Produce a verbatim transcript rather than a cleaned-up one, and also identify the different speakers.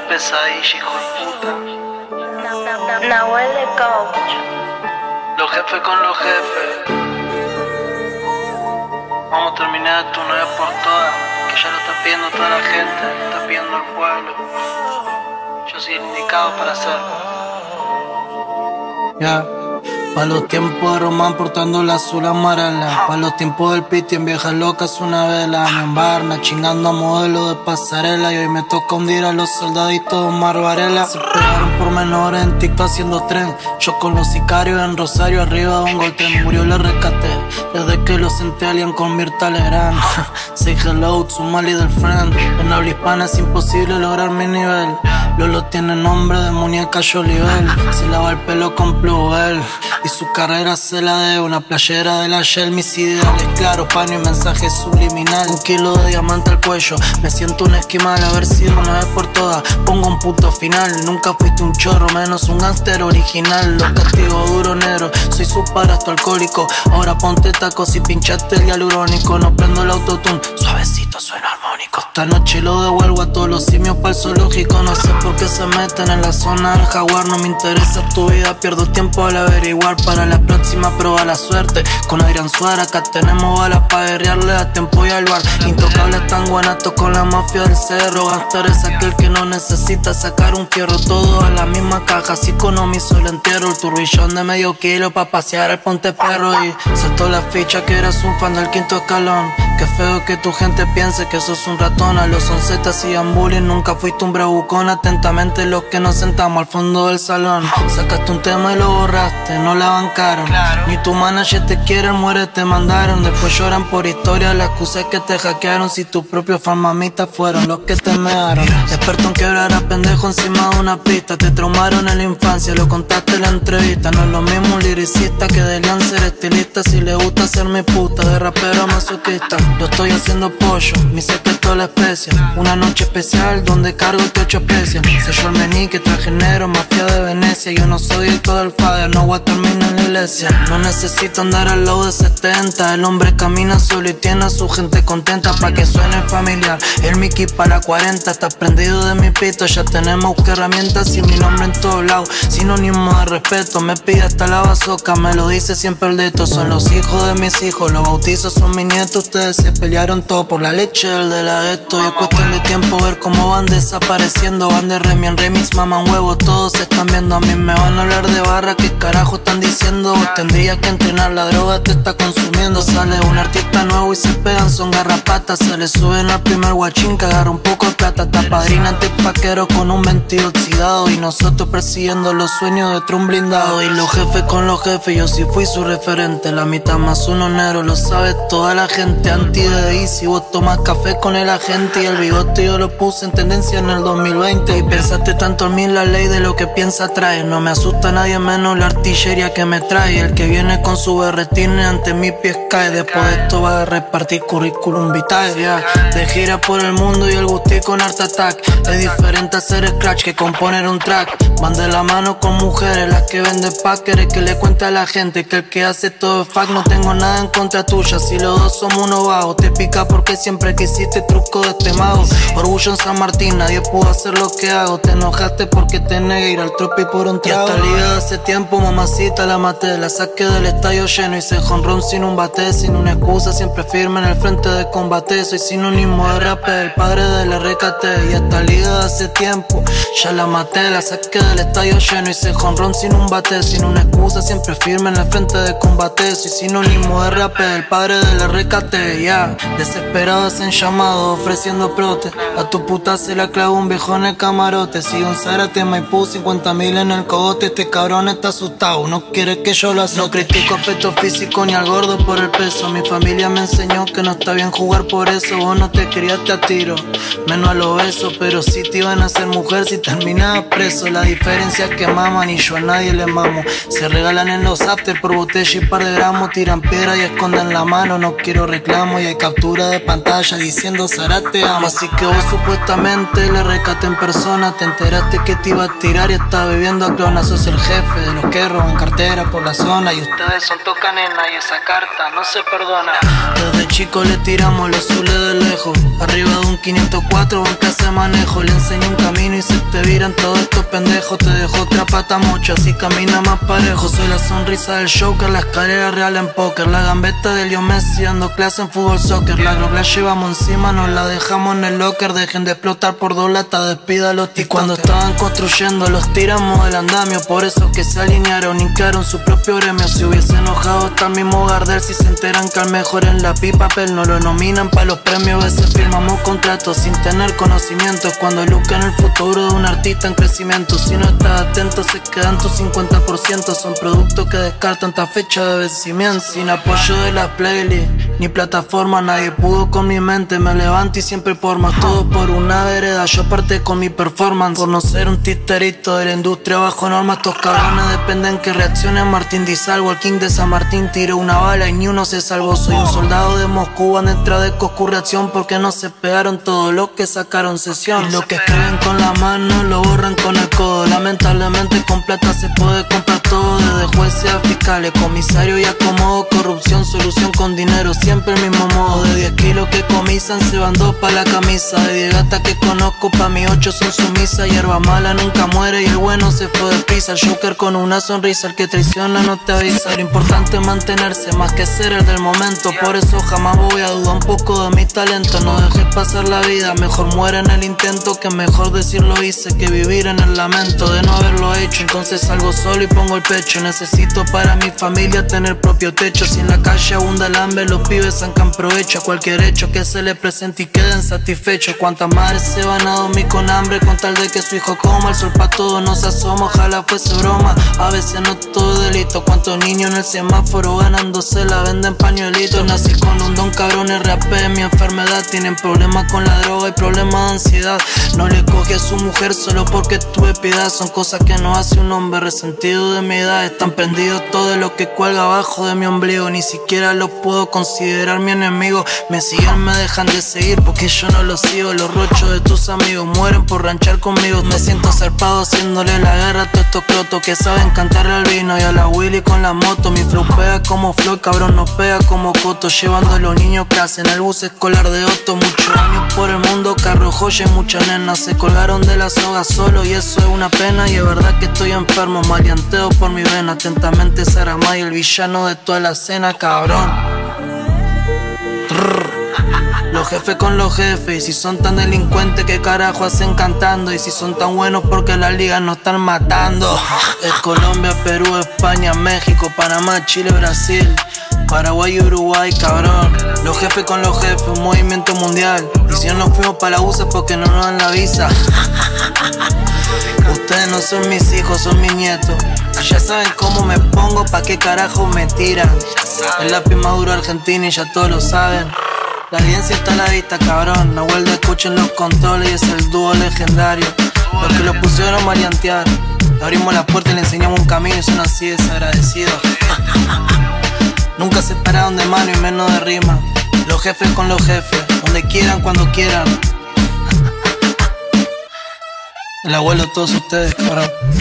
Speaker 1: pesadilla, hijo de puta.
Speaker 2: Nahuel de coach.
Speaker 1: Los jefes con los jefes. Vamos a terminar esto una vez por todas, que ya lo está pidiendo toda la gente, lo está pidiendo el pueblo. Yo soy el indicado para hacerlo.
Speaker 3: Ya, yeah. Pa' los tiempos de Román portando la azul amarela. Pa' los tiempos del piti en viejas locas una vela. En Barna chingando a modelo de pasarela. Y hoy me toca hundir a los soldaditos de Omar Varela. Se pegaron por menores en TikTok haciendo tren. Yo con los sicarios en Rosario arriba de un gol tren. Murió le rescaté desde que lo senté alien con Mirta Legrand. Say hello to Mali del friend. En habla hispana es imposible lograr mi nivel. Lolo tiene nombre de muñeca Jolivel. Se lava el pelo con Plubel y su carrera se la debe una playera de la Shell. Mis ideales claros, pan y mensaje subliminal. Un kilo de diamante al cuello, me siento un esquimal. Haber sido una vez por todas, pongo un punto final. Nunca fuiste un chorro, menos un gángster original. Los castigo duro negro, soy su padrastro alcohólico. Ahora ponte tacos y pinchaste el hialurónico. No prendo el autotune, suavecito suena armónico. Esta noche lo devuelvo a todos los simios para el zoológico. No sé por qué se meten en la zona del jaguar. No me interesa tu vida, pierdo tiempo al averiguar. Para la próxima prueba la suerte con Adrián Suárez. Acá tenemos balas pa' guerrearle a tiempo y al bar. Intocable tan guanato con la mafia del cerro. Gangster es aquel que no necesita sacar un fierro. Todo a la misma caja, así economizo el entierro. El turbillón de medio kilo pa' pasear al Ponte Perro. Y saltó la ficha que eras un fan del quinto escalón. Qué feo que tu gente piense que sos un ratón. A los once te hacían bullying, nunca fuiste un bravucón. Atentamente los que nos sentamos al fondo del salón. Sacaste un tema y lo borraste, no la bancaron. Claro. Ni tu manager te quiere, muere, te mandaron. Después lloran por historia, la excusa es que te hackearon. Si tus propios fan mamitas fueron los que te mearon. Experto en quebrar a pendejo encima de una pista. Te traumaron en la infancia, lo contaste en la entrevista. No es lo mismo un liricista que deberían ser estilista. Si le gusta ser mi puta, de rapero masoquista. Yo estoy haciendo pollo, mi secreto la especia. Una noche especial donde cargo el techo especia. Selló el meñique, traje negro, mafia de Venecia. Yo no soy el todo el father, no voy a terminar en la iglesia. No necesito andar al lado de setenta. El hombre camina solo y tiene a su gente contenta. Pa' que suene familiar, el Mickey para cuarenta. Estás prendido de mi pito, ya tenemos que herramientas. Y mi nombre en todos lados, sinónimo de respeto. Me pide hasta la bazoca, me lo dice siempre el dedo. Son los hijos de mis hijos, los bautizos son mis nietos. Ustedes se pelearon todo por la leche del de la esto. Y es cuestión de tiempo ver cómo van desapareciendo. Van de Remy en remix, maman huevo, todos se están viendo. A mí me van a hablar de barra, ¿qué carajo están diciendo? Vos tendrías que entrenar, la droga te está consumiendo. Sale un artista nuevo y se pegan, son garrapatas. Se le suben al primer guachín que agarra un poco de plata. Está padrina antipaquero con un ventido oxidado. Y nosotros persiguiendo los sueños de otro un blindado. Y los jefes con los jefes, yo sí fui su referente. La mitad más uno negro, lo sabe toda la gente. Anti de ahí, si vos tomas café con el agente. Y el bigote yo lo puse en tendencia en el dos mil veinte. Y pensaste tanto en mí, la ley de lo que piensa trae. No me asusta nadie menos la artillería que me trae. El que viene con su berretine ante mis pies cae. Después de esto va a repartir currículum vitae, yeah. De gira por el mundo y el gusti con Art Attack. Es diferente hacer scratch que componer un track. Van de la mano con mujeres, las que venden packers. Que le cuenta a la gente que el que hace todo es fact. No tengo nada en contra tuya, si los dos somos uno bajo. Te pica porque siempre quisiste truco de este mago. Orgullo en San Martín, nadie pudo hacer lo que hago. Te enojaste porque te negué ir al tropi por un trago. Y hasta liga hace tiempo, mamacita la maté. La saqué del estadio lleno y se jonrón sin un bate. Sin una excusa, siempre firme en el frente de combate. Soy sinónimo de rap, el padre de la recate. Y hasta liga hace tiempo, ya la maté. La saqué del estadio lleno y se jonrón sin un bate. Sin una excusa, siempre firme en el frente de combate. Soy sinónimo de rap, el padre de la recate, ya. Yeah. Desesperado hacen llamado, ofreciendo prote. A tu puta se la clavo un viejo en el camarote. Sigue un Zárate, Maipú, cincuenta mil en el cogote. Este cabrón está asustado, no quiere que yo lo azote. No critico aspecto físico ni al gordo por el peso. Mi familia me enseñó que no está bien jugar por eso. Vos no te criaste a tiro, menos a los besos. Pero sí te iban a hacer mujer si terminabas preso. La diferencia es que maman y yo a nadie le mamo. Se regalan en los after por botella y par de gramos. Tiran piedra y esconden la mano, no quiero reclamo. Y hay captura de pantalla diciendo Zárate ama. Así que vos supuestamente le rescaté en persona. Te enteraste que te iba a tirar y estaba viviendo a clona. Sos el jefe de los que roban cartera por la zona. Y ustedes son tocanena y esa carta no se perdona. Desde chico le tiramos los azules de lejos. Arriba de un quinientos cuatro en clase de manejo. Le enseñé un camino y se te viran todos estos pendejos. Te dejo otra pata mocha, así camina más parejo. Soy la sonrisa del Joker, la escalera real en póker, la gambeta de Leo Messi dando clase en fútbol soccer. La Glock la llevamos encima, nos la dejamos en el locker. Dejen de explotar por dos latas, despida los TikTokers. Y cuando estaban construyendo los tiramos del andamio, por eso que se alinearon, hincaron su propio gremio. Si hubiese enojado hasta el mismo Gardel, si se enteran que al mejor en la pipa papel no lo nominan pa' los premios. A veces firmamos contratos sin tener conocimientos, cuando Luca en el futuro de un artista en crecimiento. Si no estás atento se quedan tus cincuenta por ciento. Son productos que descartan esta fecha de vencimiento. Sin apoyo de las playlists ni plataforma, nadie pudo con mi mente. Me levanto y siempre por más, todo por una vereda. Yo parte con mi performance, por no ser un titerito de la industria bajo normas. Estos cabrones dependen que reaccione Martín Di Salvo. El King de San Martín tiró una bala y ni uno se salvó. Soy un soldado de Moscú, van detrás de ocurre acción, porque no se pegaron todo lo que sacaron sesión. Y lo que escriben con la mano lo borran con el codo. Lamentablemente con plata se puede comprar todo, desde jueces a fiscales, comisario y acomodo. Corrupción, solución con dinero, siempre el mismo modo. De diez kilos que comisan se van dos pa' la camisa. De diez gatas que conozco pa' mi ocho son sumisas. Hierba mala nunca muere y el bueno se fue deprisa. El Joker con una sonrisa, el que traiciona no te avisa. Lo importante es mantenerse más que ser el del momento. Por eso jamás voy a dudar un poco de mi talento. No dejes pasar la vida, mejor muere en el intento, que mejor decir lo hice que vivir en el lamento de no haberlo hecho. Entonces salgo solo y pongo el pecho. Necesito para mi familia tener propio techo. Si en la calle abunda el hambre, los pibes sacan provecho a cualquier hecho que se les presente y queden satisfechos. Cuántas madres se van a dormir con hambre con tal de que su hijo coma. El sol pa' todos nos asoma, ojalá fuese broma. A veces no todo delito. Cuántos niños en el semáforo ganándose la venden pañuelitos. Nací con un don cabrón, R A P mi enfermedad. Tienen problemas con la droga y problemas de ansiedad. No le coge a su mujer solo porque tuve piedad. Son cosas que no hace un hombre resentido de mi edad. Están prendidos todo lo que cuelga abajo de mi ombligo. Ni siquiera los puedo considerar mi enemigo. Me siguen, me dejan de seguir porque yo no los sigo. Los rochos de tus amigos mueren por ranchar conmigo. Me siento zarpado haciéndole la guerra a todos estos crotos que saben cantarle al vino y a la Willy con la moto. Mi flow pega como flow, cabrón no pega como coto. Llevando a los niños que hacen el bus escolar de Otto. Muchos años por el mundo, carro, joya y muchas nenas se colgaron de la soga solo y eso es una pena. Y es verdad que estoy enfermo, maleanteo por mi vena. Atentamente Saramay, el villano de toda la escena, cabrón. Trrr. Los jefes con los jefes, y si son tan delincuentes, ¿qué carajo hacen cantando? Y si son tan buenos, porque las ligas nos están matando. Es Colombia, Perú, España, México, Panamá, Chile, Brasil, Paraguay y Uruguay, cabrón. Los jefes con los jefes, un movimiento mundial. Y si no nos fuimos pa' la U S A porque no nos dan la visa. Ustedes no son mis hijos, son mis nietos. Ya saben cómo me pongo, pa' qué carajo me tiran. El lápiz más duro argentino y ya todos lo saben. La audiencia está a la vista, cabrón. Nahuel de escuchen los controles y es el dúo legendario. Los que lo pusieron a maleantear. Le abrimos la puerta y le enseñamos un camino y son así desagradecidos. Nunca se pararon de mano y menos de rima. Los jefes con los jefes, donde quieran, cuando quieran. El abuelo de todos ustedes, cabrón.